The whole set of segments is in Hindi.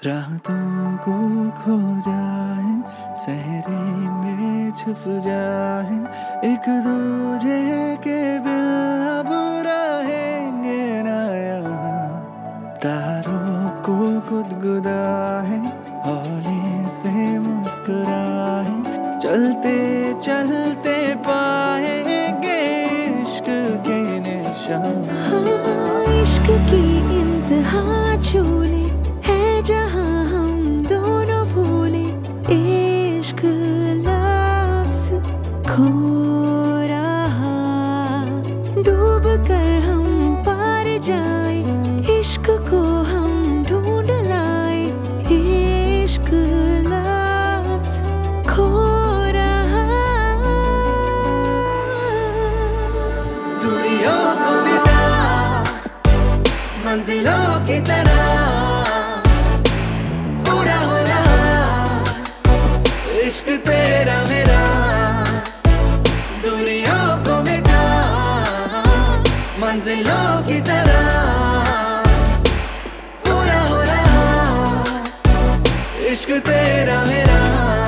रातों को खो जाए, सहरे में छुप जाए, एक दूजे के बिन अब रहेंगे ना यहाँ। तारों को गुदगुदाए, हौले से मुस्कुराए, चलते चलते पाएंगे इश्क के निशान। हाँ, इश्क की इंतहा छूले है जहाँ हम दोनों भूले, इश्क लफ्ज़ खो रहा, डूब कर हम पार जाए, इश्क को हम ढूंढ लाए, इश्क लफ्ज़ खो रहा। दूरियों को मिटा मंजिलों की तरह पूरा हो रहा इश्क तेरा मेरा। दूरियों को मिटा मंजिलों की तरह पूरा हो रहा इश्क तेरा मेरा।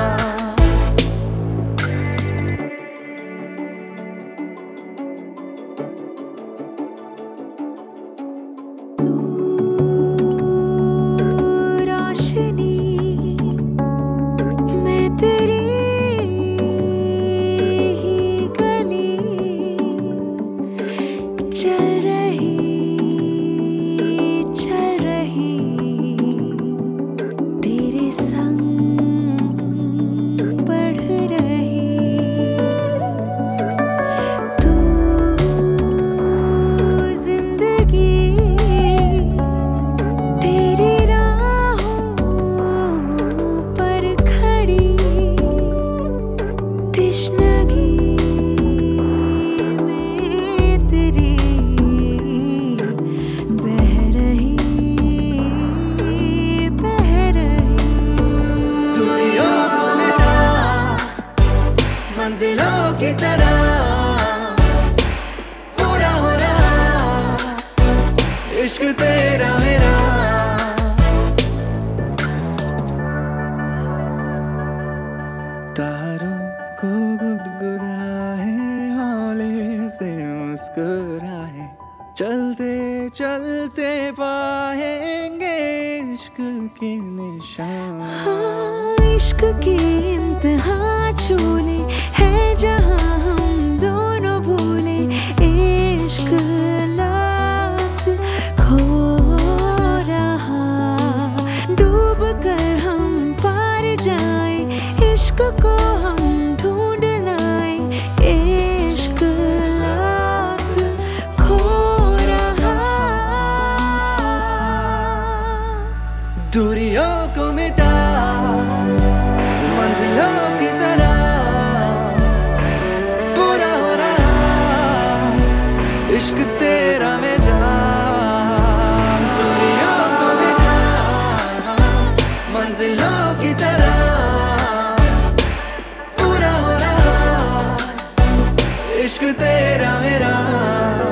चल रही तेरे संग बढ़ रही, तू जिंदगी तेरी राहों पर खड़ी, तश्नगी में तेरी मंजिलों की तरह पूरा हो रहा इश्क तेरा मेरा। तारों को गुदगुदाए, हौले से मुस्कुराए, चलते चलते पाएंगे इश्क के निशान। हाँ, इश्क की इंतहा छूले है जहाँ हम दोनों भूले, इश्क लफ्ज़ खो रहा, डूब कर हम पार जाए, इश्क को हम ढूंढ लाए, इश्क लफ्ज़ खो रहा। दूरियों को मिटा मंजिलों की तरह पूरा हो रहा इश्क तेरा मेरा। दूरियों को मिटा मंजिलों की तरह पूरा हो रहा इश्क तेरा मेरा।